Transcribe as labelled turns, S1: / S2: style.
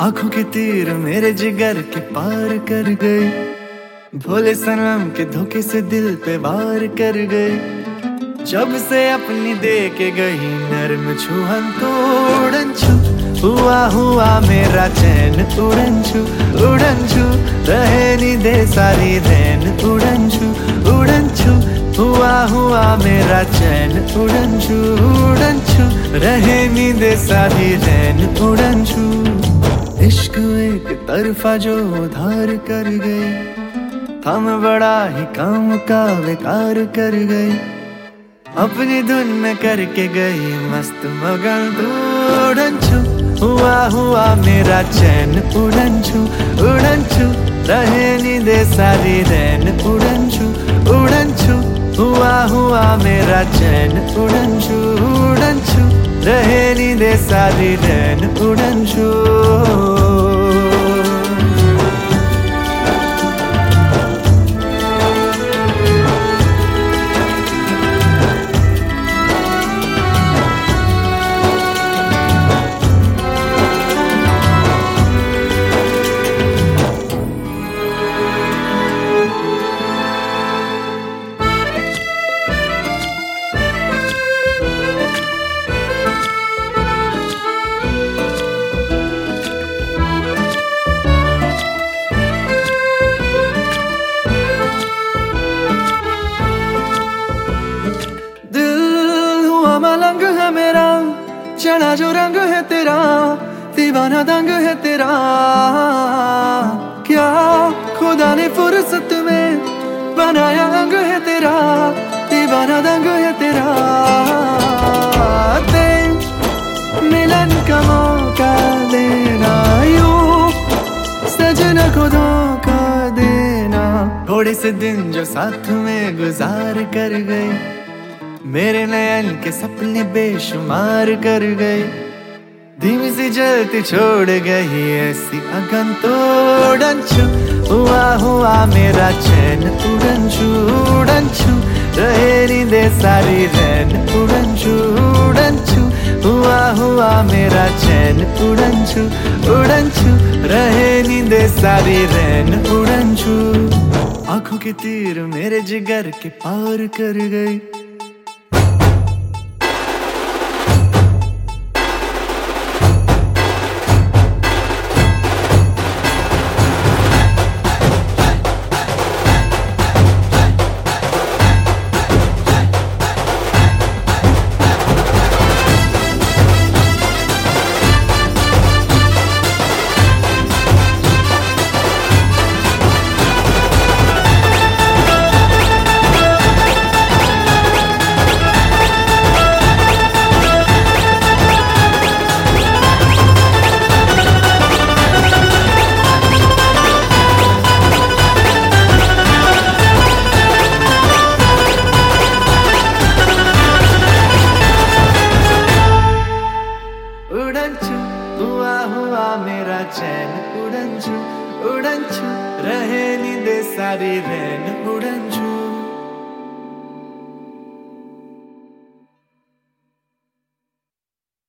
S1: आंखों के तीर मेरे जिगर के पार कर गए, भोले सनम के धोखे से दिल पे वार कर गए। जब से अपनी दे के गई नर्म छुहन तो उड़न छू, हुआ मेरा चैन उड़न छू, रहे नी दे सारी रैन उड़न छू, हुआ मेरा चैन उड़न छू, रहे नी दे सारी रैन उड़न छू। इश्क एक तरफा जो उधार कर गए, हम बड़ा ही काम का बेकार कर गए। अपनी धुन में करके गई मस्त मगन तू उड़न छू, हुआ मेरा चैन उड़न छू, रहे नी दे सारी रैन उड़न छू, हुआ मेरा चैन उड़न छू, रहे नी दे सारी रैन उड़न छू। मलंग है मेरा चढ़ा जो रंग है तेरा, दीवाना दंग है तेरा। क्या खुदा ने फुर्सत में बनाया अंग है तेरा, दीवाना दंग है तेरा। मिलन का मौका देना, यूं सजना को धोखा देना। थोड़े से दिन जो साथ में गुजार कर गए, मेरे नयन के सपने बेशुमार कर गए। धीमी सी जलती छोड़ गई ऐसी अगन तो उड़न छू, हुआ मेरा चैन उड़न छू, रहे नी दे सारी रैन उड़न छू, हुआ मेरा चैन उड़न छू, रहे नी दे सारी रैन उड़न छू। आंखों के तीर मेरे जिगर के पार कर गई। उड़न छू, हुआ मेरा चैन उड़न छू, रहे नी दे सारी रैन उड़न छू।